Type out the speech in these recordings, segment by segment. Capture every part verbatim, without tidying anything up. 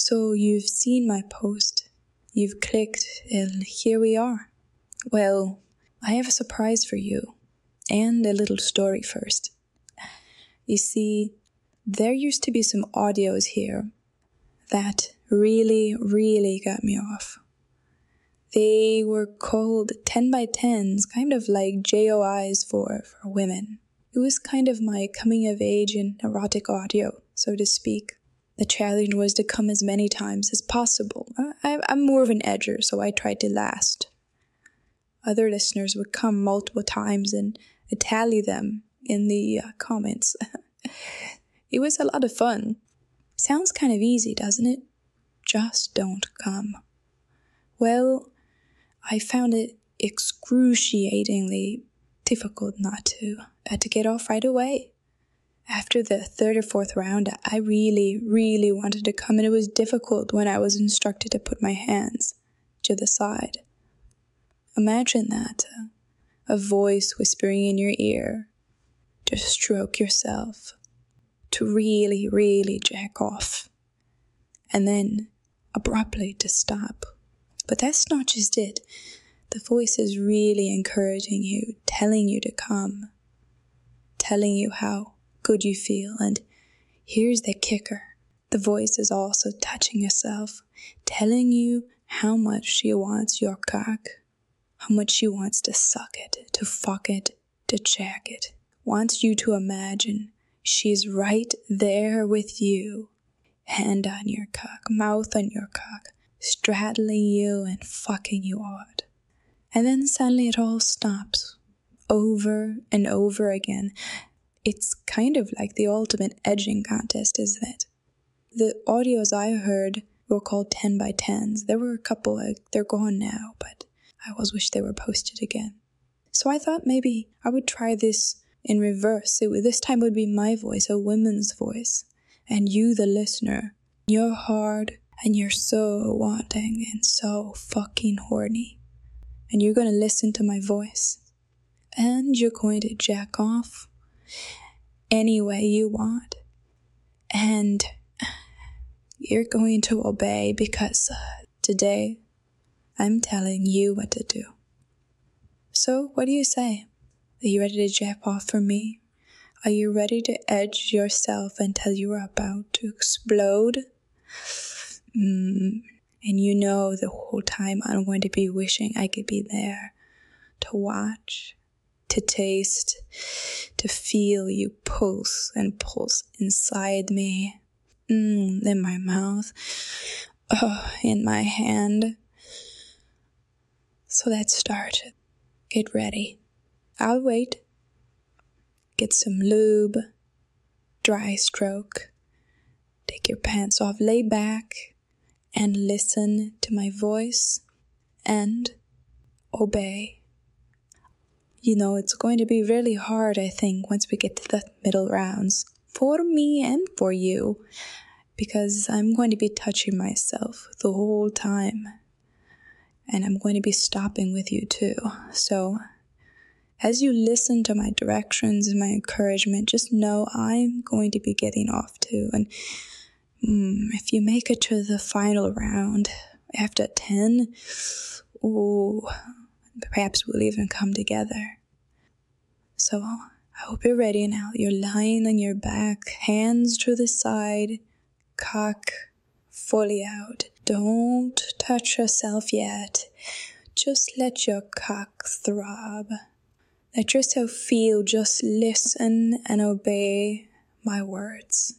So you've seen my post, you've clicked, and here we are. Well, I have a surprise for you, and a little story first. You see, there used to be some audios here that really, really got me off. They were called ten by tens, kind of like J O Is for, for women. It was kind of my coming of age in erotic audio, so to speak. The challenge was to come as many times as possible. I, I'm more of an edger, so I tried to last. Other listeners would come multiple times and I'd tally them in the uh, comments. It was a lot of fun. Sounds kind of easy, doesn't it? Just don't come. Well, I found it excruciatingly difficult not to, uh, to get off right away. After the third or fourth round, I really, really wanted to come, and it was difficult when I was instructed to put my hands to the side. Imagine that, uh, a voice whispering in your ear to stroke yourself, to really, really jack off, and then abruptly to stop. But that's not just it. The voice is really encouraging you, telling you to come, telling you how good you feel. And here's the kicker. The voice is also touching yourself, telling you how much she wants your cock, how much she wants to suck it, to fuck it, to jack it. Wants you to imagine she's right there with you, hand on your cock, mouth on your cock, straddling you and fucking you hard. And then suddenly it all stops, over and over again. It's kind of like the ultimate edging contest, isn't it? The audios I heard were called ten by tens. There were a couple, like, they're gone now, but I always wish they were posted again. So I thought maybe I would try this in reverse. It, this time would be my voice, a woman's voice. And you, the listener, you're hard and you're so wanting and so fucking horny. And you're going to listen to my voice. And you're going to jack off any way you want. And you're going to obey because uh, today I'm telling you what to do. So what do you say? Are you ready to jack off for me? Are you ready to edge yourself until you are about to explode? Mm. And you know the whole time I'm going to be wishing I could be there to watch, to taste, to feel you pulse and pulse inside me, mm, in my mouth, oh, in my hand. So let's start. Get ready. I'll wait. Get some lube, dry stroke, take your pants off, lay back, and listen to my voice and obey. You know, it's going to be really hard, I think, once we get to the middle rounds, for me and for you, because I'm going to be touching myself the whole time, and I'm going to be stopping with you too. So as you listen to my directions and my encouragement, just know I'm going to be getting off too. And mm, if you make it to the final round after ten, ooh, perhaps we'll even come together. So I hope you're ready now. You're lying on your back, hands to the side, cock fully out. Don't touch yourself yet. Just let your cock throb. Let yourself feel. Just listen and obey my words.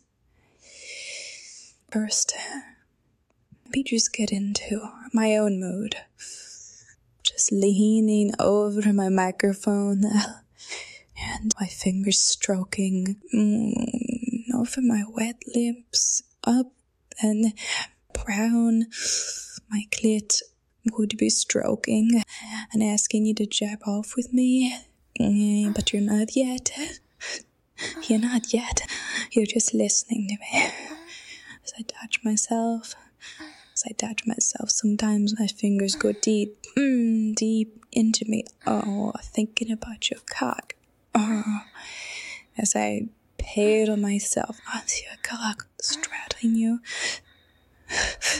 First, let me just get into my own mood. Just leaning over my microphone and my fingers stroking mm, over my wet lips, up and brown. My clit would be stroking and asking you to jab off with me, mm, but you're not yet. You're not yet. You're just listening to me. As I touch myself, as I touch myself, sometimes my fingers go deep, mm, deep into me. Oh, thinking about your cock. Oh, as I pedal myself onto your cock, straddling you,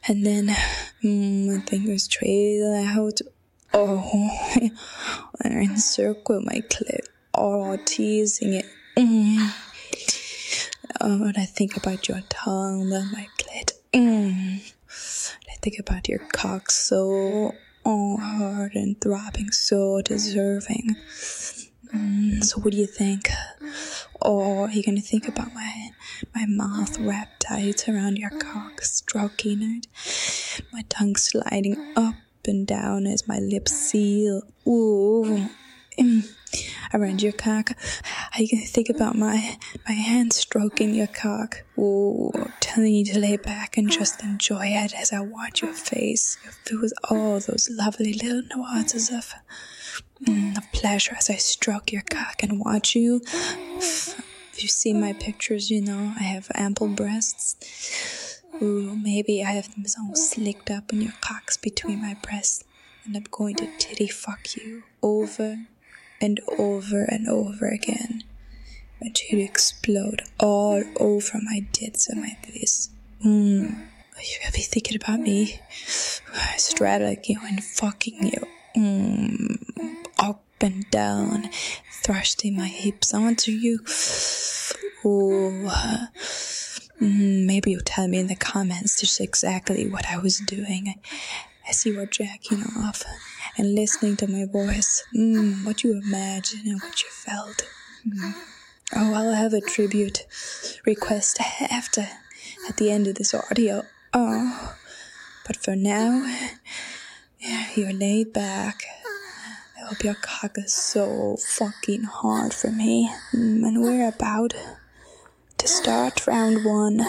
And then mm, my fingers trail out. Oh, and I encircle my clit. Oh, teasing it. Mm. Oh, and I think about your tongue on my clit. Mm. I think about your cock so oh, hard and throbbing, so deserving. Mm. So what do you think? Oh, you're gonna think about my my mouth wrapped tight around your cock, stroking it, my tongue sliding up and down as my lips seal. Ooh, mm, around your cock. Are you gonna think about my my hand stroking your cock? Ooh, telling you to lay back and just enjoy it as I watch your face, filled with all those lovely little nuances of. Mm, of pleasure as I stroke your cock and watch you. If you see my pictures, you know I have ample breasts. Ooh, maybe I have them so slicked up and your cock's between my breasts, and I'm going to titty fuck you over and over and over again until you explode all over my tits and my face. Mm. Are you ever thinking about me? Straddling you and fucking you. Mm. Up and down, thrusting my hips onto you. Ooh. Mm, maybe you'll tell me in the comments just exactly what I was doing as you were jacking off and listening to my voice. Mm, what you imagined and what you felt. Mm. Oh, I'll have a tribute request after, at the end of this audio. Oh, but for now, you're laid back. I hope your cock is so fucking hard for me. Mm, and we're about to start round one.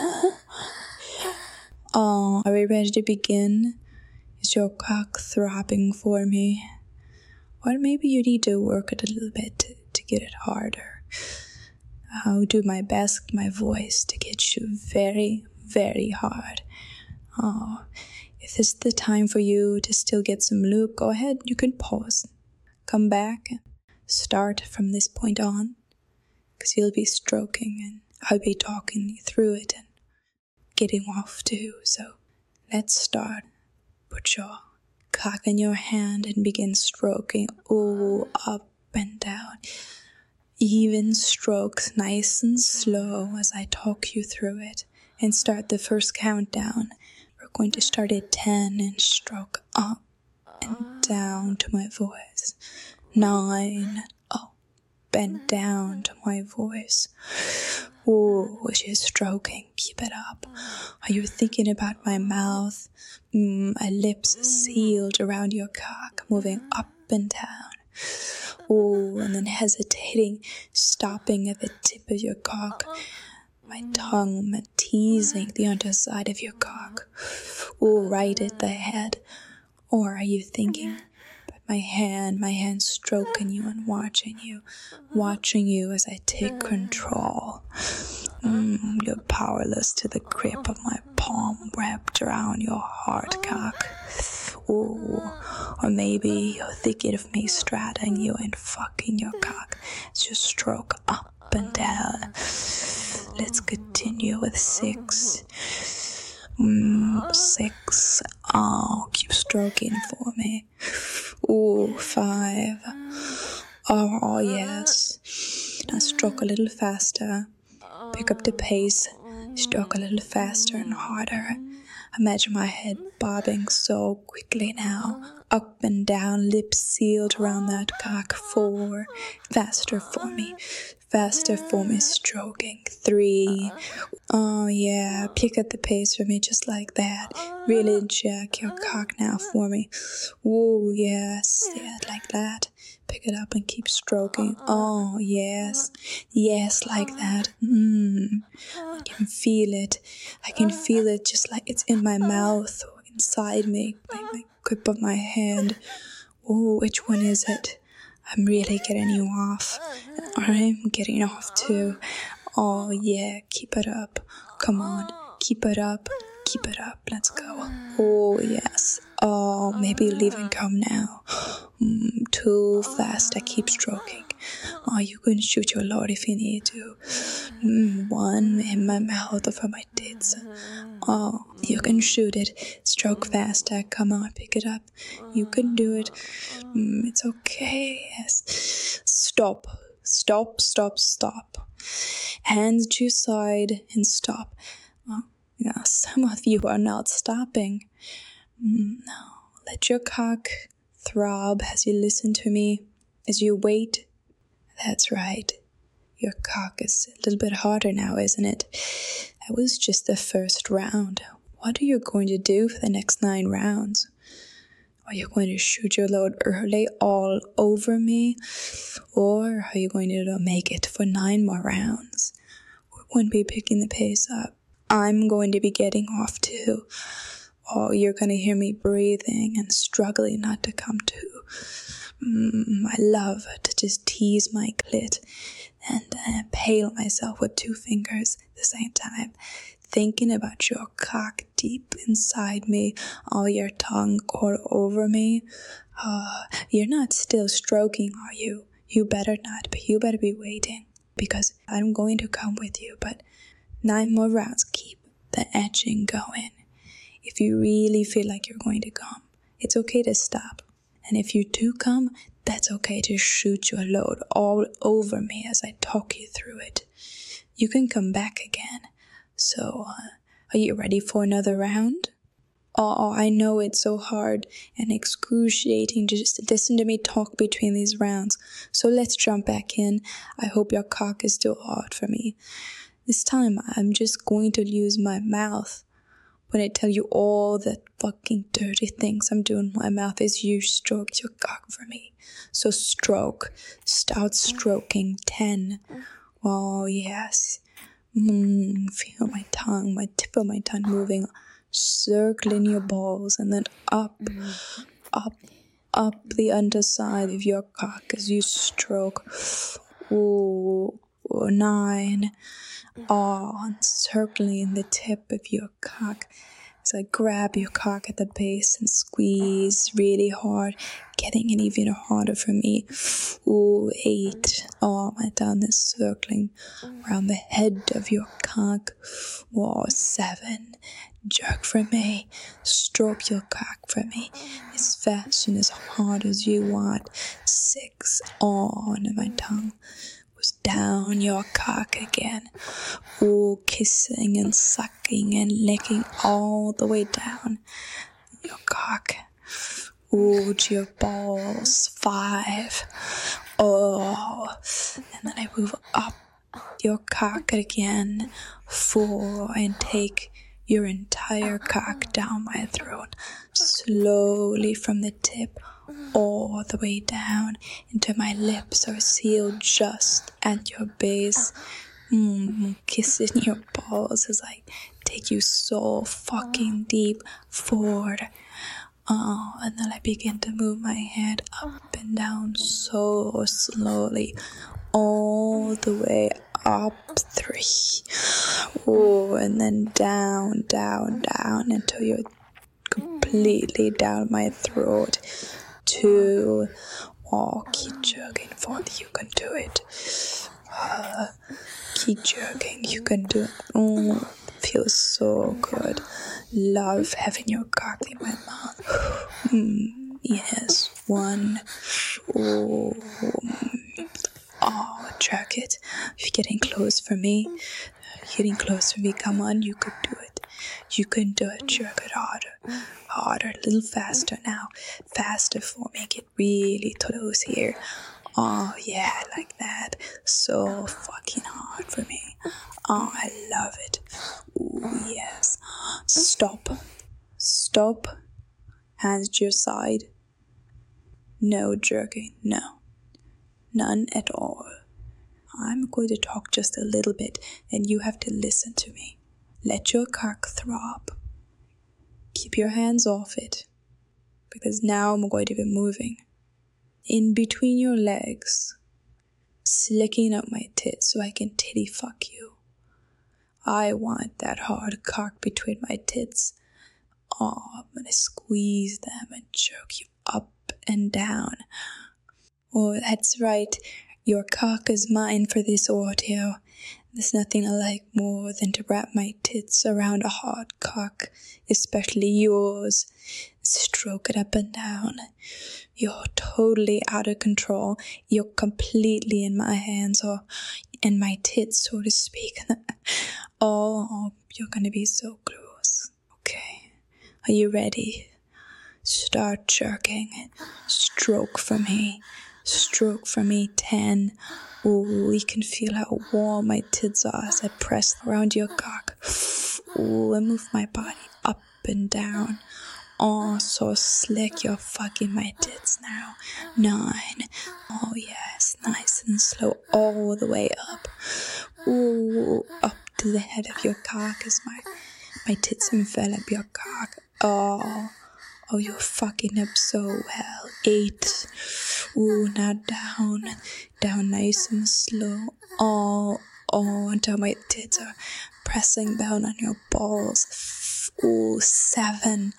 Oh, are we ready to begin? Is your cock throbbing for me? Or maybe you need to work it a little bit to, to get it harder. I'll do my best with my voice to get you very, very hard. Oh, if this is the time for you to still get some lube, go ahead, you can pause. Come back and start from this point on, because you'll be stroking and I'll be talking you through it and getting off too. So let's start. Put your cock in your hand and begin stroking all up and down. Even strokes, nice and slow as I talk you through it and start the first countdown. We're going to start at ten and stroke up and down to my voice. Nine, up and down to my voice. Ooh, which is stroking. Keep it up. Are you thinking about my mouth? Mm, my lips sealed around your cock, moving up and down. Ooh, and then hesitating, stopping at the tip of your cock. My tongue teasing the underside of your cock. Ooh, right at the head. Or are you thinking about my hand, my hand stroking you and watching you, watching you as I take control. Mm, you're powerless to the grip of my palm wrapped around your hard cock. Ooh, or maybe you're thinking of me straddling you and fucking your cock as you stroke up and down. Let's continue with six. Mm, six. Oh, keep stroking for me. Ooh, five. Oh, oh yes. Now stroke a little faster. Pick up the pace. Stroke a little faster and harder. Imagine my head bobbing so quickly now. Up and down, lips sealed around that cock. Four. Faster for me. Faster for me, stroking. Three. Oh yeah, pick up the pace for me just like that. Really jack your cock now for me. Whoa, yes, yeah, like that. Pick it up and keep stroking. Oh yes, yes, like that. Mmm, I can feel it. I can feel it just like it's in my mouth or inside me, like my grip of my hand. Oh, which one is it? I'm really getting you off. I'm getting off too. Oh yeah, keep it up. Come on, keep it up. Keep it up. Let's go. Oh yes. Oh, maybe leave and come now. Mm, too fast. I keep stroking. Oh, you can shoot your load if you need to. Mm, one in my mouth or for my tits. Oh, you can shoot it. Stroke faster. Come on, pick it up. You can do it. Mm, it's okay. Yes. Stop. Stop, stop, stop. Hands to your side and stop. Oh, yeah, some of you are not stopping. Mm, no. Let your cock throb as you listen to me, as you wait. That's right. Your cock is a little bit harder now, isn't it? That was just the first round. What are you going to do for the next nine rounds? Are you going to shoot your load early all over me? Or are you going to make it for nine more rounds? We won't be picking the pace up. I'm going to be getting off too. Oh, you're going to hear me breathing and struggling not to come to. Mm, I love to just tease my clit and uh, impale myself with two fingers at the same time, thinking about your cock deep inside me, all your tongue all over me. Uh, you're not still stroking, are you? You better not, but you better be waiting, because I'm going to come with you, but nine more rounds, keep the etching going. If you really feel like you're going to come, it's okay to stop. And if you do come, that's okay to shoot your load all over me as I talk you through it. You can come back again. So, uh, are you ready for another round? Oh, I know it's so hard and excruciating to just listen to me talk between these rounds. So let's jump back in. I hope your cock is still hard for me. This time, I'm just going to use my mouth. When I tell you all the fucking dirty things I'm doing with my mouth is you stroke your cock for me. So stroke. Start stroking. Ten. Oh, yes. Mm, feel my tongue, my tip of my tongue moving, circling your balls, and then up, up, up the underside of your cock as you stroke. Ooh, nine. Oh, encircling the tip of your cock as I grab your cock at the base and squeeze really hard, getting it even harder for me. Ooh, eight. Oh, my tongue is circling around the head of your cock. Oh, seven. Jerk for me. Stroke your cock for me as fast and as hard as you want. Six. Oh, and my tongue was down your cock again. Ooh, kissing and sucking and licking all the way down your cock. Ooh, to your balls. Five. Oh, and then I move up your cock again. Four, and take your entire cock down my throat, slowly from the tip all the way down into my lips are sealed just at your base. Mm, kissing your balls as I take you so fucking deep forward. Oh, and then I begin to move my head up and down so slowly, all the way up. Three. Oh, and then down, down, down until you're completely down my throat. Two. Oh, keep jerking for it. You can do it. Uh, keep jerking. You can do it. Oh, feels so good. Love having your cock in my mouth. Mm, yes. One. Oh. Oh, jerk it. You're getting close for me. You're getting close for me. Come on, you can do it. You can do it. Jerk it harder. Harder. A little faster now. Faster for me. Get really close here. Oh, yeah, like that. So fucking hard for me. Oh, I love it. Ooh, yes. Stop. Stop. Hands to your side. No jerking. No. None at all. I'm going to talk just a little bit, and you have to listen to me. Let your cock throb. Keep your hands off it, because now I'm going to be moving. In between your legs, slicking up my tits so I can titty fuck you. I want that hard cock between my tits. Oh, I'm going to squeeze them and jerk you up and down. Oh, that's right. Your cock is mine for this audio. There's nothing I like more than to wrap my tits around a hard cock, especially yours. Stroke it up and down. You're totally out of control. You're completely in my hands, or in my tits, so to speak. Oh, you're gonna be so close. Okay, are you ready? Start jerking. Stroke for me. Stroke for me. Ten. Ooh, you can feel how warm my tits are as I press around your cock. Ooh, I move my body up and down. Oh, so slick, you're fucking my tits now. Nine. Oh yes, nice and slow all the way up. Ooh, up to the head of your cock as my, my tits envelop your cock. Oh, oh, you're fucking up so well. Eight. Ooh, now down. Down nice and slow. Oh, oh, until my tits are pressing down on your balls. Ooh, seven.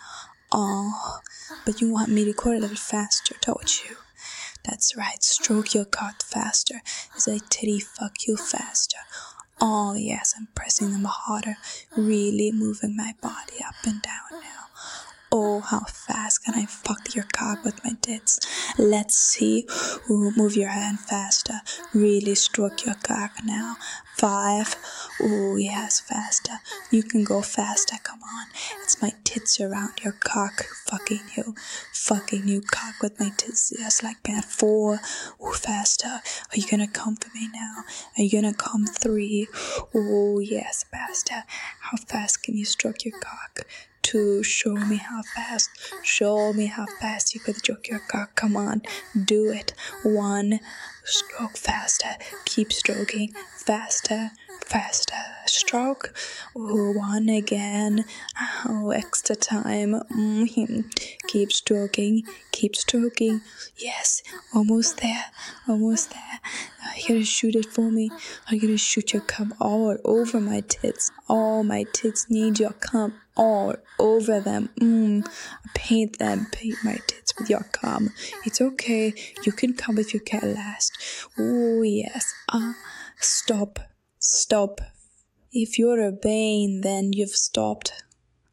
Oh, but you want me to go a little faster, don't you? That's right, stroke your cock faster as I titty fuck you faster. Oh yes, I'm pressing them harder, really moving my body up and down now. Oh, how fast can I fuck your cock with my tits? Let's see. Ooh, move your hand faster. Really stroke your cock now. Five. Ooh, yes, faster. You can go faster, come on. It's my tits around your cock. Fucking you. Fucking you cock with my tits just like that. Four. Ooh, faster. Are you gonna come for me now? Are you gonna come? Three. Ooh, yes, faster. How fast can you stroke your cock? Two, show me how fast, show me how fast you could stroke your cock, come on, do it. One, stroke faster, keep stroking, faster, faster, stroke. Ooh, one again, oh, extra time, mm-hmm. Keep stroking, keep stroking, yes, almost there, almost there. Are you gonna shoot it for me? Are you gonna shoot your cum all over my tits? All my tits need your cum all over them. Mm, paint them, paint my tits with your cum. It's okay, you can come if you can last. Oh yes, ah, uh, stop, stop. If you're obeying, then you've stopped.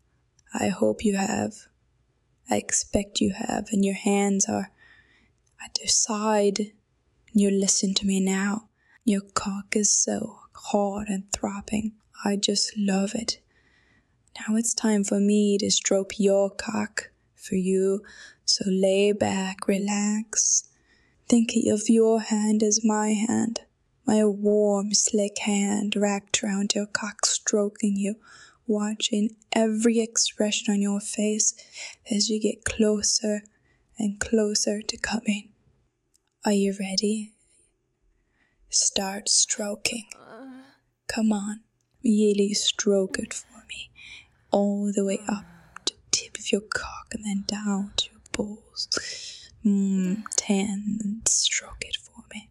I hope you have. I expect you have, and your hands are at your side. You listen to me now. Your cock is so hard and throbbing. I just love it. Now it's time for me to stroke your cock for you. So lay back, relax. Think of your hand as my hand. My warm, slick hand wrapped around your cock, stroking you, watching every expression on your face as you get closer and closer to coming. Are you ready? Start stroking. Come on, really stroke it for me. All the way up to the tip of your cock and then down to your balls. Mm, ten, and stroke it for me.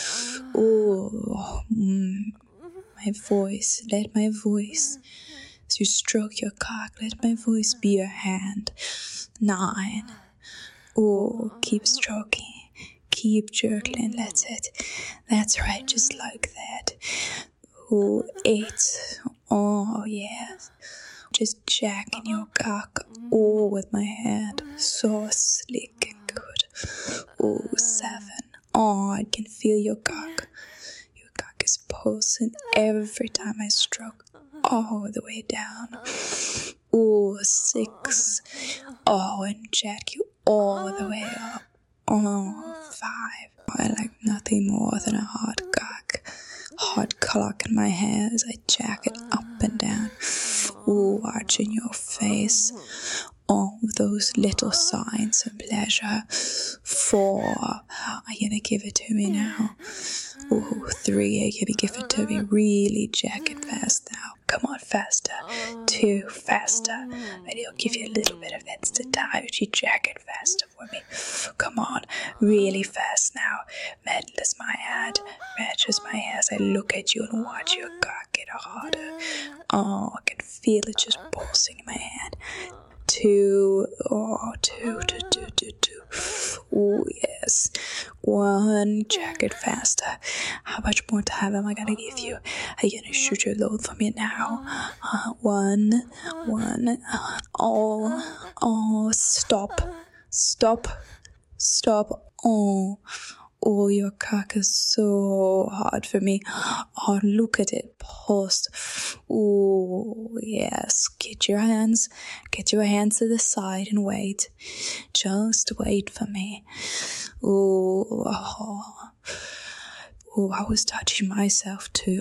Oh, mm, my voice, let my voice, as you stroke your cock, let my voice be your hand. Nine. Oh, keep stroking. Keep jerking, that's it. That's right, just like that. Oh, eight. Oh, yes. Just jacking your cock all with my hand. So slick and good. Oh, seven. Oh, I can feel your cock. Your cock is pulsing every time I stroke all the way down. Oh, six. Oh, and jack you all the way up. Oh, five. I like nothing more than a hard cock. Hard cock in my hair as I jack it up and down. Ooh, arching your face. All those little signs of pleasure. Four. Are you gonna give it to me now? Ooh, three. Are you gonna give it to me? Really jack it fast now. Come on, faster. Two, faster. Maybe I'll give you a little bit of extra time if you jack it faster for me. Come on, really fast now. Matches my hand, matches my hair as I look at you and watch your cock get harder. Oh, I can feel it just pulsing in my hand. Two, oh, two, two, two, two, two. Oh, yes. One. One, jack it faster. How much more time am I gonna give you? Are you gonna shoot your load for me now? Uh, one, one, uh, oh, oh, stop, stop, stop, oh. Oh, your cock is so hard for me. Oh, look at it pulsed. Oh, yes. Get your hands, get your hands to the side and wait. Just wait for me. Oh, oh, oh, I was touching myself too.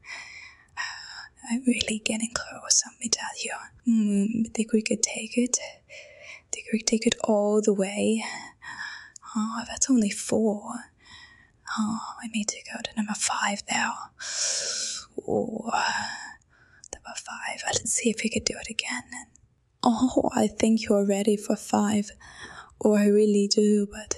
I'm really getting close, let me tell you. Mm, think we could take it? Think we could take it all the way? Oh, that's only four. Oh, I need to go to number five now. Oh, number five. Let's see if we could do it again. Oh, I think you're ready for five. Oh, I really do, but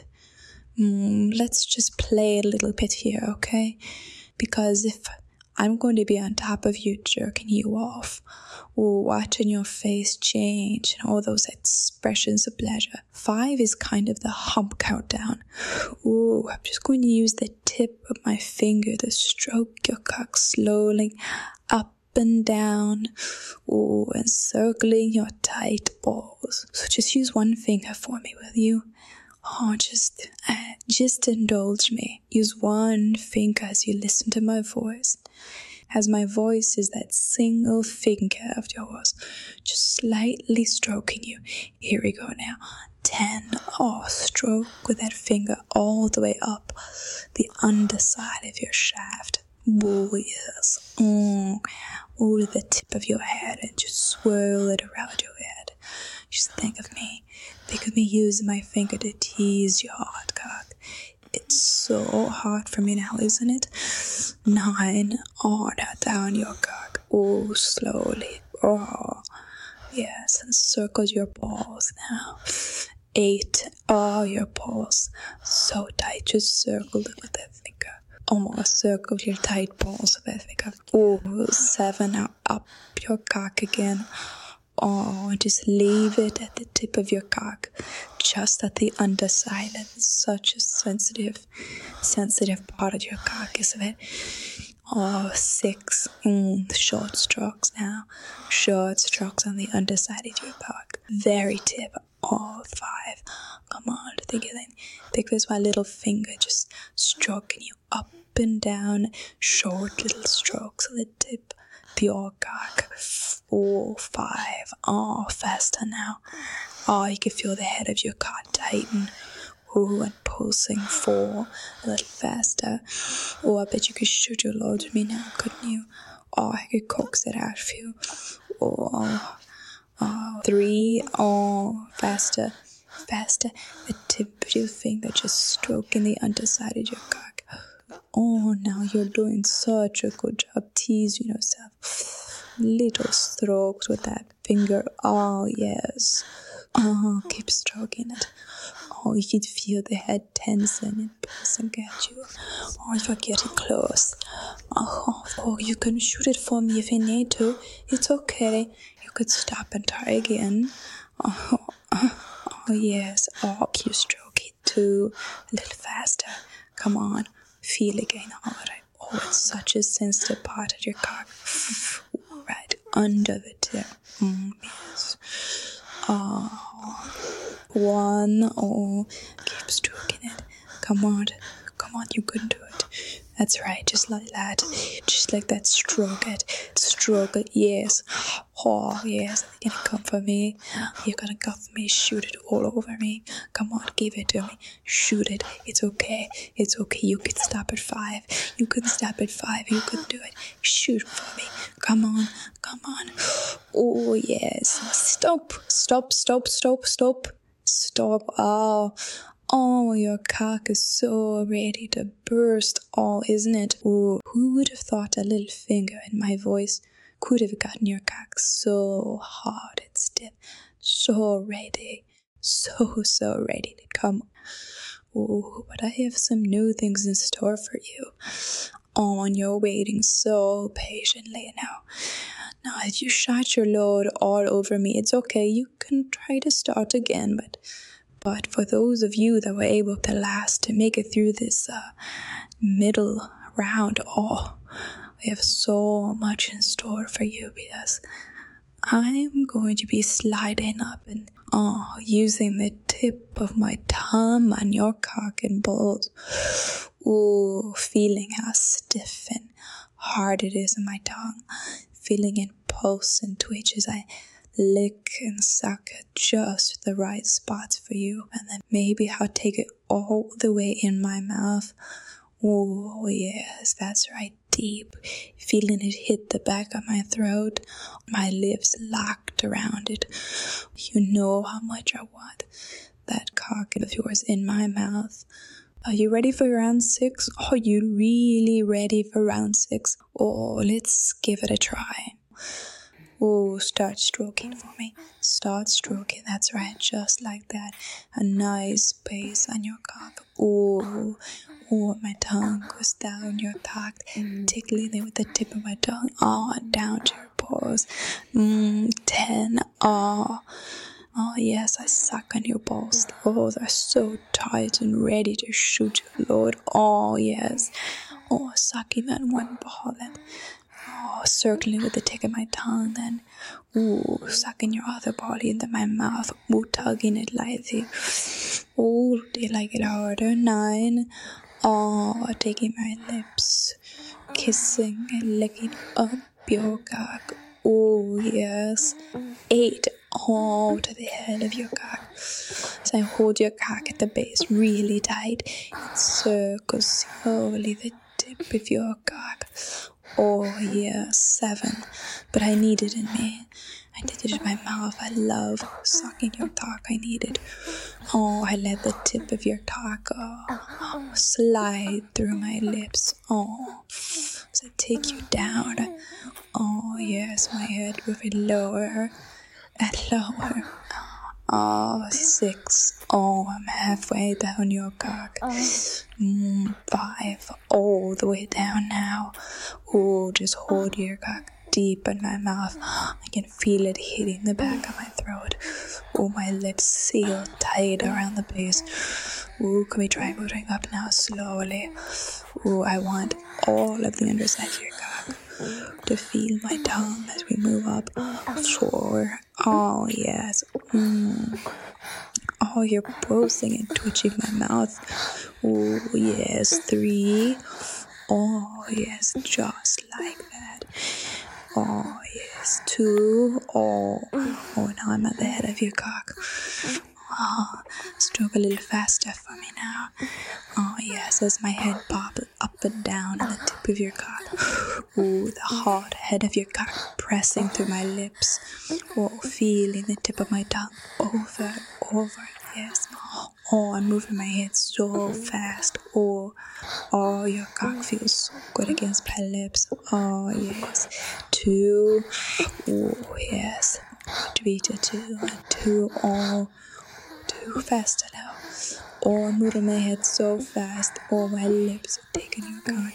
mm, let's just play a little bit here, okay? Because if I'm going to be on top of you, jerking you off, or watching your face change and all those expressions of pleasure. Five is kind of the hump countdown. Ooh, I'm just going to use the tip of my finger to stroke your cock slowly up and down. Ooh, and circling your tight balls. So just use one finger for me, will you? Oh, just, uh, just indulge me. Use one finger as you listen to my voice. As my voice is that single finger of yours, just slightly stroking you. Here we go now. Ten. Oh, stroke with that finger all the way up the underside of your shaft. Oh, yes. Mm. Oh, to the tip of your head and just swirl it around your head. Just think of me. Think of me using my finger to tease your hard cock. It's so hard for me now, isn't it? Nine. Oh, now down your cock. Oh, slowly. Oh, yes, and circle your balls now. Eight. Oh, your balls. So tight. Just circle them with that finger. Almost circle your tight balls with that finger. Oh, seven. Now up your cock again. Oh, just leave it at the tip of your cock, just at the underside. It's such a sensitive, sensitive part of your cock, isn't it? Oh, six. Mm, short strokes now. Short strokes on the underside of your cock. Very tip. Oh, five. Come on, think of it. Think there's my little finger just stroking you up and down. Short little strokes on the tip. Your cock. Four, five. Oh, faster now. Oh, you can feel the head of your cock tighten. Oh, and pulsing. Four. A little faster. Oh, I bet you could shoot your load with me now, couldn't you? Oh, I could coax it out for you. Oh, oh. Three. Oh, faster. Faster. The tip of your finger just stroking the underside of your cock. Oh, now you're doing such a good job teasing yourself. Little strokes with that finger. Oh, yes. Oh, keep stroking it. Oh, you can feel the head tense and it pulsing at you. Oh, you're getting close. Oh, oh, you can shoot it for me if you need to. It's okay. You could stop and try again. Oh, oh, oh yes. Oh, keep stroking too. A little faster. Come on. Feel again. All right. Oh, it's such a sensitive part of your cock. Right under the tip. Mm, yes. Oh, one. Oh, keep stroking it. Come on. Come on, you can do it. That's right, just like that. Just like that, stroke it. Stroke it, yes. Oh, yes, you're gonna come for me. You're gonna come for me, shoot it all over me. Come on, give it to me. Shoot it. It's okay. It's okay. You can stop at five. You can stop at five. You can do it. Shoot for me. Come on. Come on. Oh, yes. Stop. Stop, stop, stop, stop. Stop. Oh. Oh, your cock is so ready to burst all, isn't it? Ooh, who would have thought a little finger in my voice could have gotten your cock so hard and stiff, so ready, so, so ready to come. Ooh, but I have some new things in store for you. Oh, and you're waiting so patiently now. Now, if you shot your load all over me, it's okay. You can try to start again, but But for those of you that were able to last to make it through this uh, middle round, oh, we have so much in store for you, because I'm going to be sliding up and oh, using the tip of my thumb on your cock and balls. Ooh, feeling how stiff and hard it is in my tongue. Feeling it pulse and twitch as I lick and suck at just the right spots for you. And then maybe I'll take it all the way in my mouth. Oh, yes, that's right. Deep, feeling it hit the back of my throat, my lips locked around it. You know how much I want that cock of yours in my mouth. Are you ready for round six? Are you really ready for round six? Oh, let's give it a try. Oh, start stroking for me. Start stroking, that's right, just like that. A nice pace on your cock. Oh, oh, my tongue goes down your cock, tickling it with the tip of my tongue. Oh, down to your balls. Mmm, ten. Oh, oh, yes, I suck on your balls. Oh, they're so tight and ready to shoot you, Lord. Oh, yes. Oh, sucking that one ball and oh, circling with the tip of my tongue, then ooh, sucking your other body into my mouth, ooh, tugging it lightly. Oh, do you like it harder? Nine. Oh, taking my lips, kissing and licking up your cock. Oh, yes. Eight. Oh, to the head of your cock. So I hold your cock at the base really tight. It circles slowly the tip of your cock. Oh, yeah, seven. But I need it in me. I did it in my mouth. I love sucking your cock. I need it. Oh, I let the tip of your cock oh, slide through my lips. Oh, so I take you down. Oh, yes, my head moving lower and lower. Oh, six. Oh, I'm halfway down your cock. Mm, five. All the way down now. Oh, just hold your cock deep in my mouth. I can feel it hitting the back of my throat. Oh, my lips sealed tight around the base. Oh, can we try moving up now slowly? Oh, I want all of the underside of your cock to feel my tongue as we move up. Four. Oh, yes. Mm. Oh, you're pulsing and twitching my mouth. Oh, yes. Three. Oh, yes. Just like that. Oh, yes. Two. Oh, oh, now I'm at the head of your cock. Oh, stroke a little faster for me now. Oh, yes, as my head pops up and down on the tip of your cock. Oh, the hot head of your cock pressing through my lips. Oh, feeling the tip of my tongue over, over, yes. Oh, I'm moving my head so fast. Oh, oh, your cock feels so good against my lips. Oh, yes. Two. Oh, yes. Three to two. Two. Oh. Too fast now. Oh, I'm moving my head so fast. Oh, my lips are taking your cock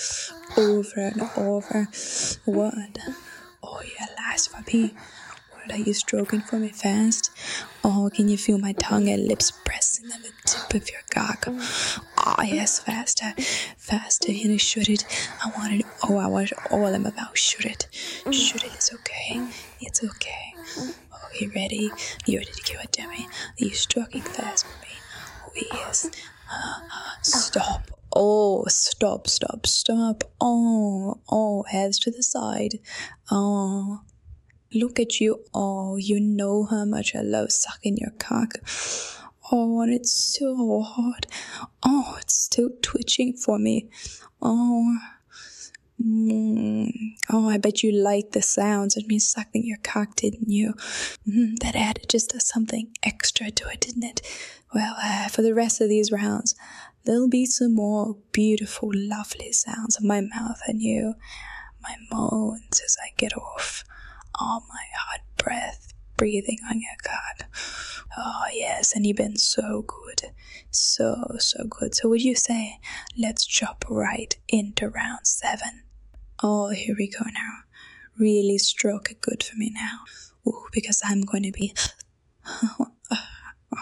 over and over. One. Oh, yeah, last for me. What, are you stroking for me fast? Oh, can you feel my tongue and lips pressing on the tip of your cock? Oh, yes, faster. Faster, you know, shoot it. I want it. Oh, I want it all in my mouth. Shoot it. Shoot it. It's okay. It's okay. Oh, you ready? You ready to give it to me? Are you stroking fast for me? Oh, yes. Uh, stop. Oh, stop, stop, stop. Oh, oh, heads to the side. Oh, look at you. Oh, you know how much I love sucking your cock. Oh, and it's so hot. Oh, it's still twitching for me. Oh, mm. Oh, I bet you liked the sounds of me sucking your cock, didn't you? Mm, that added just something extra to it, didn't it? Well, uh, for the rest of these rounds, there'll be some more beautiful, lovely sounds of my mouth and you. My moans as I get off. All my hot breath breathing on your cock. Oh, yes, and you've been so good. So, so good. So would you say, let's jump right into round seven? Oh, here we go now. Really stroke it good for me now. Ooh, because I'm going to be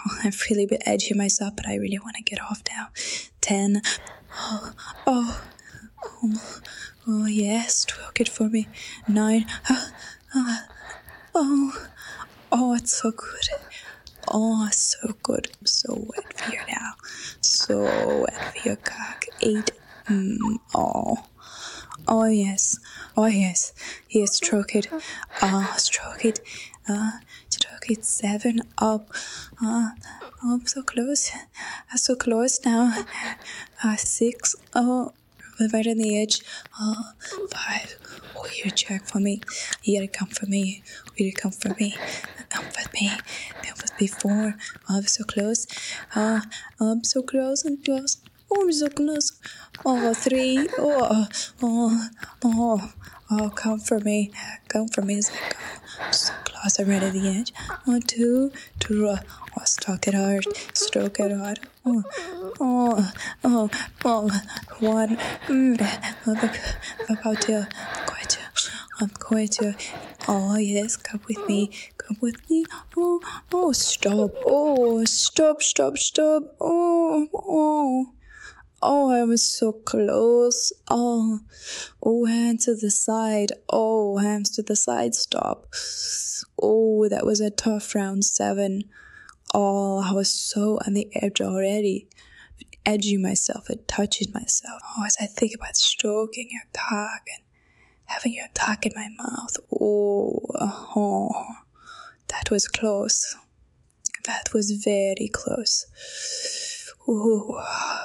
Oh, I've really been edging myself, but I really want to get off now. Ten. Oh, oh, oh, oh yes, stroke it for me. Nine. Oh, oh, oh, oh, it's so good. Oh, so good. I'm so wet for you now. So wet for your cock. Eight. Mm, oh. Oh, yes. Oh, yes. Yes, stroke it. Ah, uh, stroke it. Ah, uh, stroke it. Seven. Up. Ah, uh, oh, I'm so close. I'm so close now. Ah, uh, six. Oh, right on the edge. Oh, five. Oh, you check for me. You gotta come for me. You gotta come for me. Come with me. Come with me. Four. Oh, I'm so close. Ah, uh, I'm so close and close. Oh, I'm so close. Oh, three. Oh, oh, oh, oh, come for me. Come for me. I'm so close. I'm right at the edge. Oh, two, two. Oh, stroke it hard. Stroke it hard. Oh, oh, oh, oh, one. Mm. I'm about to. I'm going to. I'm going to. Oh, yes. Come with me. Come with me. Oh, oh, stop. Oh, stop, stop, stop. Oh, oh. Oh, I was so close. Oh, oh, hands to the side. Oh, hands to the side. Stop. Oh, that was a tough round seven. Oh, I was so on the edge already. Edging myself and touching myself. Oh, as I think about stroking your cock and having your cock in my mouth. Oh, oh, that was close. That was very close. Oh.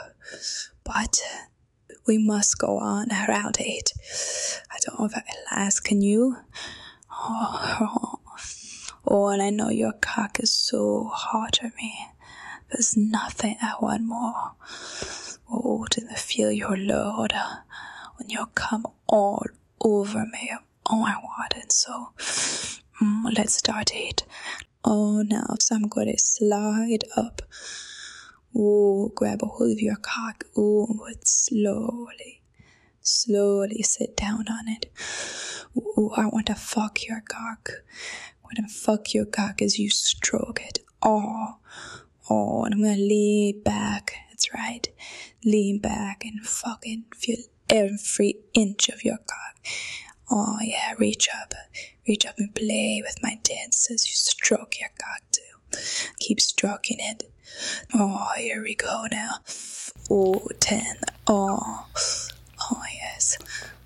But we must go on around eight. I don't know if I'll ask, can you? Oh, oh, oh, and I know your cock is so hot on me. There's nothing I want more. Oh, to feel your load when you come all over me. Oh, I want it so. Mm, let's start it. Oh, now so I'm going to slide up. Oh, grab a hold of your cock. Oh, but slowly, slowly sit down on it. Oh, I want to fuck your cock. I want to fuck your cock as you stroke it. Oh, oh, and I'm going to lean back. That's right. Lean back and fucking feel every inch of your cock. Oh, yeah, reach up. Reach up and play with my tits as you stroke your cock too. Keep stroking it. Oh, here we go now. Oh, ten. Oh, oh yes.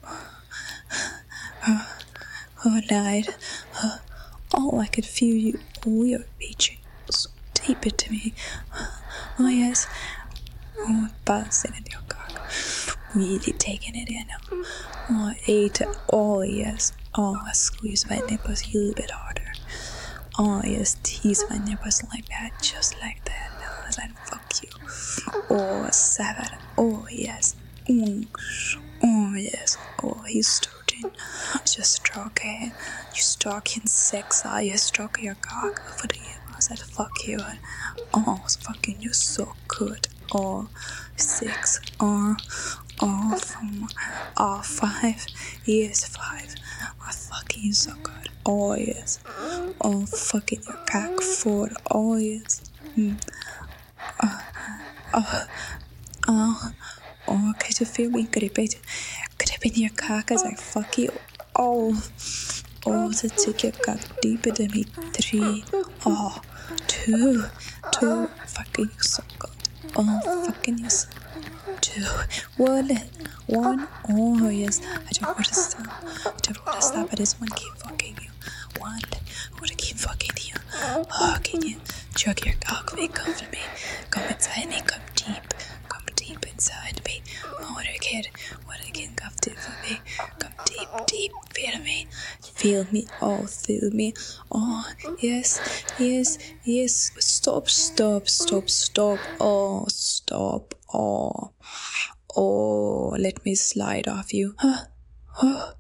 Oh, oh nine. Oh, oh, I could feel you. Oh, you're reaching so deep into me. Oh, yes. Oh, bouncing in your cock. Really taking it in. Oh, eight. Oh, yes. Oh, I squeeze my nipples a little bit harder. Oh, yes. Tease my nipples like that. Just like that. As I fuck you. Oh, seven. Oh, yes. Mm. Oh, yes. Oh, he's stroking. Just stroking. You stroking sex. Ah, you stroking your cock. What do you? I said, fuck you. Oh, I was fucking you so good. Oh, six. Oh, oh, four. Oh, five. Yes, five. Oh, fucking you so good. Oh, yes. Oh, fucking your cock. Four. Oh, yes. Mm. Oh, oh, oh, oh, could you feel me grip it? Grip in your cock as I fuck you. Oh, oh, to take your cock deeper than me. Three, oh, two, two, fucking you so good. Oh, fucking you so two, one, one, oh, yes. I don't want to stop. I don't want to stop. I just want to keep fucking you. One, I want to keep fucking you. Oh, can you chug your cock me? Come to me. Come inside me. Come deep. Come deep inside me. Oh, what a kid. What a kid. Come deep for me. Come deep, deep. Feel me. Feel me all through me. Oh, yes, yes, yes. Stop, stop, stop, stop. Oh, stop. Oh, oh, let me slide off you. Oh, oh,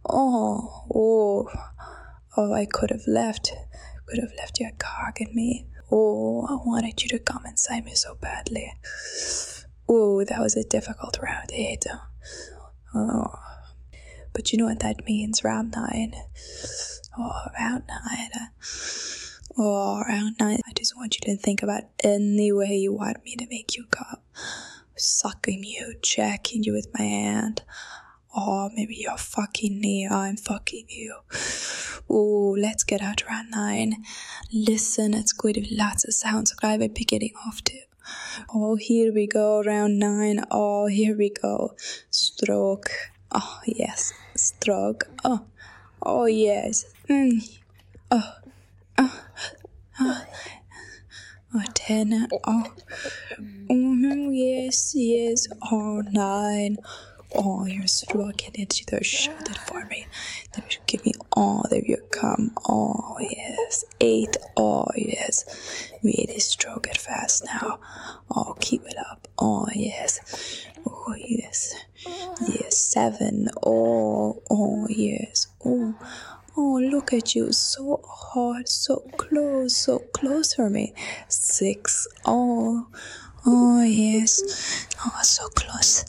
oh, oh, I could have left. Could have left your cock in me. Oh, I wanted you to come inside me so badly. Oh, that was a difficult round eight. Oh, but you know what that means, round nine. Oh, round nine. Oh, around nine, I just want you to think about any way you want me to make you come. Sucking you, jacking you with my hand. Oh, maybe you're fucking me, I'm fucking you. Oh, let's get out around nine. Listen, it's going to be lots of sounds that I've been getting off to. Oh, here we go, round nine. Oh, here we go. Stroke. Oh, yes. Stroke. Oh, oh, yes. Mm. Oh, oh, oh. Oh, ten. Oh, oh, yes, yes. Oh, nine. Oh, you're stroking into the shoulder for me. There you give me, oh, there you come. Oh, yes. Eight. Oh, yes. Really stroke it fast now. Oh, keep it up. Oh, yes. Oh, yes. Yes. Seven. Oh, oh, yes. Oh, oh, look at you. So hard, so close, so close for me. Six. Oh, oh, yes. Oh, so close.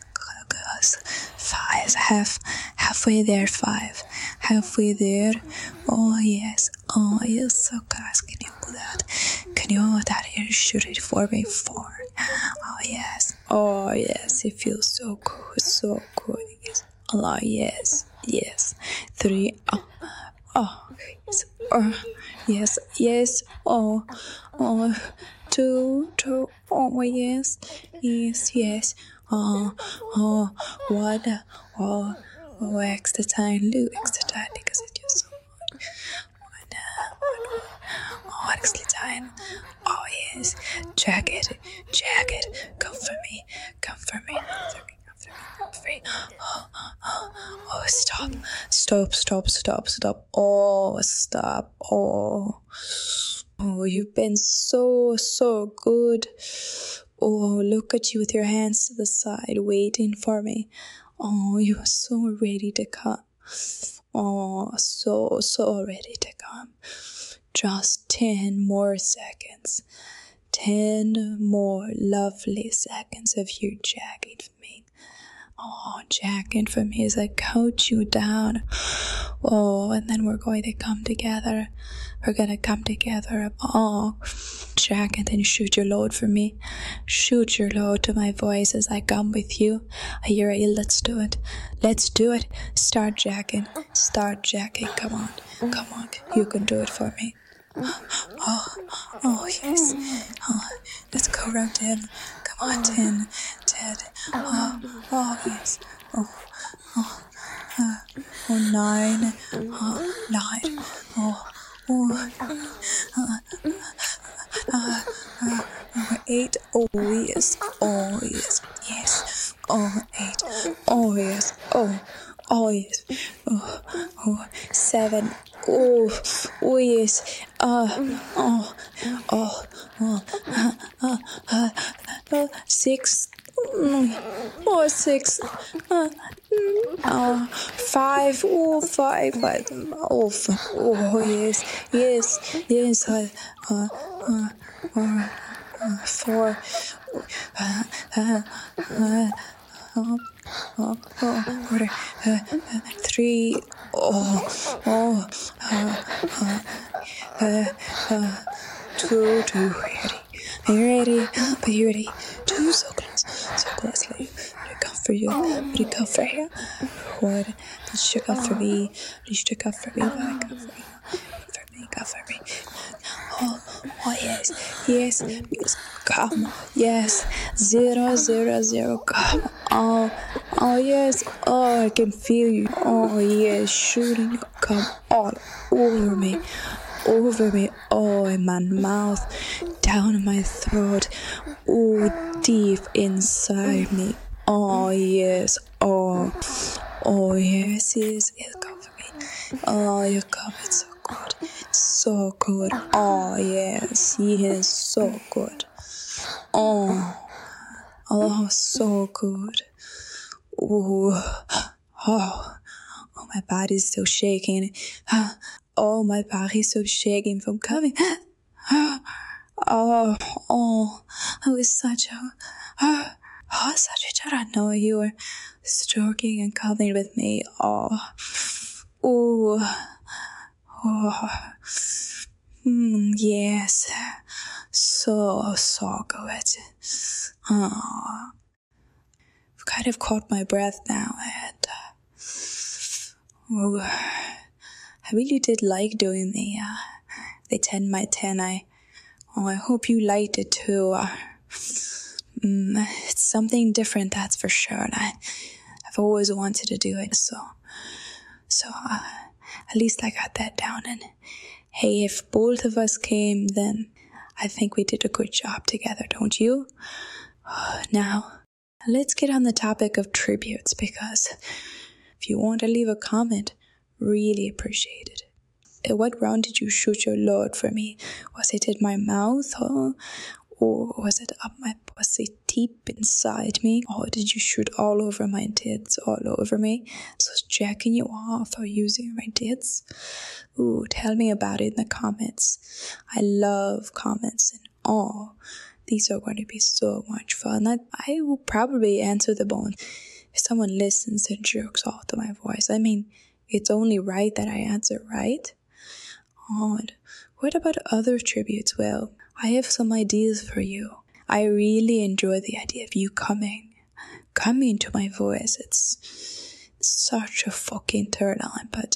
Five, half, halfway there, five, halfway there. Oh, yes, oh, yes, so guys, can you do that? Can you hold that here, shoot it for me, four. Oh, yes, oh, yes, it feels so good, so good, yes, oh, yes, yes, three, oh, oh, yes, oh, yes, yes, oh, oh, two, two, oh, yes, yes, yes. Oh, oh, what, oh, oh, extra time, Lou, extra time, because it's just so much. One, one, oh, extra time. Oh, yes, jacket, jacket, come for me, come for me, come for me, come for me, come for me. Oh, oh, oh, stop, stop, stop, stop, stop, oh, stop, oh, oh, you've been so, so good. Oh, look at you with your hands to the side, waiting for me. Oh, you are so ready to come. Oh, so, so ready to come. Just ten more seconds. Ten more lovely seconds of you jacking for me. Oh, jacking for me as I coach you down. Oh, and then we're going to come together. We're going to come together. Oh, jack and then shoot your load for me. Shoot your load to my voice as I come with you. Are you ready? Let's do it. Let's do it. Start jacking. Start jacking. Come on. Come on. You can do it for me. Oh, oh, yes. Oh, let's go around ten. Come on, ten. ten. Oh, oh, yes. Oh, oh, uh, oh, nine. Oh, nine. Oh, oh, uh, uh, uh, uh, eight. Oh, yes. Oh, yes. Yes. Oh, eight. Oh, yes. Oh, oh, yes. Oh, oh, seven. Oh, oh, yes. Uh, oh, oh, oh, uh, uh, uh, uh, six. Oh, six. Uh, uh, five. Oh, five. Five. Oh, five. Oh, yes. Yes. Yes. Uh, uh, uh, uh, uh, four. Uh, uh, uh, uh, Oh, oh, order, uh, uh, three, oh, oh, uh, uh, uh, uh, two, two, ready, are you ready, are you ready, two, so close, so close, let me come for you, let me come for you, what, did you come for me, did you come for me, but I come for you, for me, come for me, oh, oh, yes, yes, yes, come, yes, zero, zero, zero, come, oh, oh, yes, oh, I can feel you, oh, yes, shooting, come all over me, over me, oh, in my mouth, down in my throat, oh, deep inside me, oh, yes, oh, oh, yes, yes, yes, come for me, oh, you come, it's so good, so good, oh, yes, yes, so good, oh, oh, so good, oh, oh, oh, my body's still shaking, oh, my body's still shaking from coming, oh, oh, I was such a, oh, oh, such a child, I know you were stroking and cuddling with me, oh, oh, oh, Mm, yes. So, so good. Oh. I've kind of caught my breath now, and uh, oh, I really did like doing the uh, the ten by ten. I oh, I hope you liked it too. Uh, mm, it's something different, that's for sure. And I, I've always wanted to do it, so so uh, at least I got that down. And hey, if both of us came, then I think we did a good job together, don't you? Uh, now, let's get on the topic of tributes, because if you want to leave a comment, really appreciate it. At what round did you shoot your load for me? Was it in my mouth, or, or was it up my pussy deep inside me? Or did you shoot all over my tits, all over me? So jacking you off or using my tits? Ooh, tell me about it in the comments. I love comments, and oh, these are going to be so much fun. I, I will probably answer the phone if someone listens and jerks off to my voice. I mean, it's only right that I answer, right? Oh, and what about other tributes? Well, I have some ideas for you. I really enjoy the idea of you coming, coming to my voice. It's such a fucking turn on, but,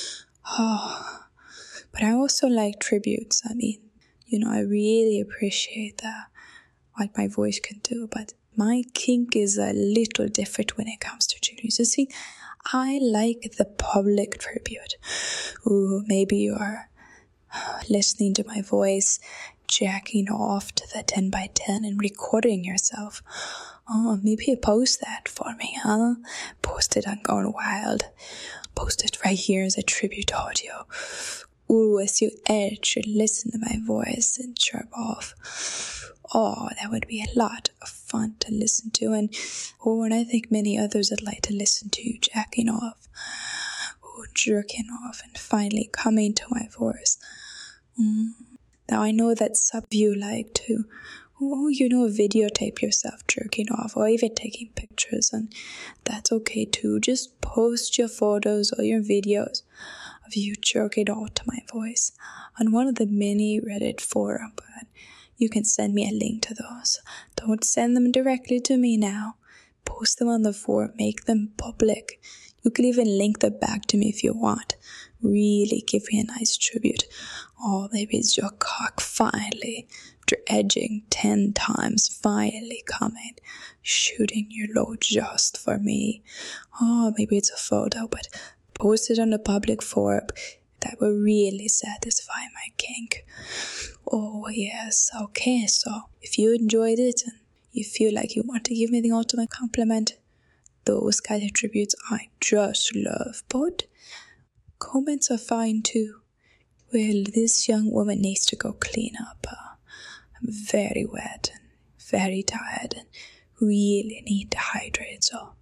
oh, but I also like tributes. I mean, you know, I really appreciate that, what my voice can do, but my kink is a little different when it comes to tributes. You see, I like the public tribute. Ooh, maybe you're listening to my voice, jacking off to the ten by ten and recording yourself. Oh, maybe you post that for me, huh? Post it on Gone Wild. Post it right here as a tribute audio. Ooh, as you edge and listen to my voice and chirp off. Oh, that would be a lot of fun to listen to. And oh, and I think many others would like to listen to you jacking off. Oh, jerking off and finally coming to my voice. Mm. Now I know that some of you like to, oh, you know, videotape yourself jerking off, or even taking pictures, and that's okay too. Just post your photos or your videos of you jerking off to my voice on one of the many Reddit forums, but you can send me a link to those. Don't send them directly to me now. Post them on the forum, make them public. You can even link them back to me if you want. Really give me a nice tribute. Oh, maybe it's your cock finally, after edging ten times, finally coming, shooting your load just for me. Oh, maybe it's a photo, but post it on the public forum. That will really satisfy my kink. Oh, yes. Okay, so if you enjoyed it and you feel like you want to give me the ultimate compliment, those kind of tributes I just love. But comments are fine too. Well, this young woman needs to go clean up. Uh, I'm very wet and very tired and really need to hydrate. So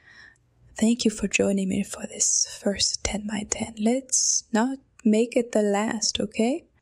thank you for joining me for this first ten by ten. Let's not make it the last, okay?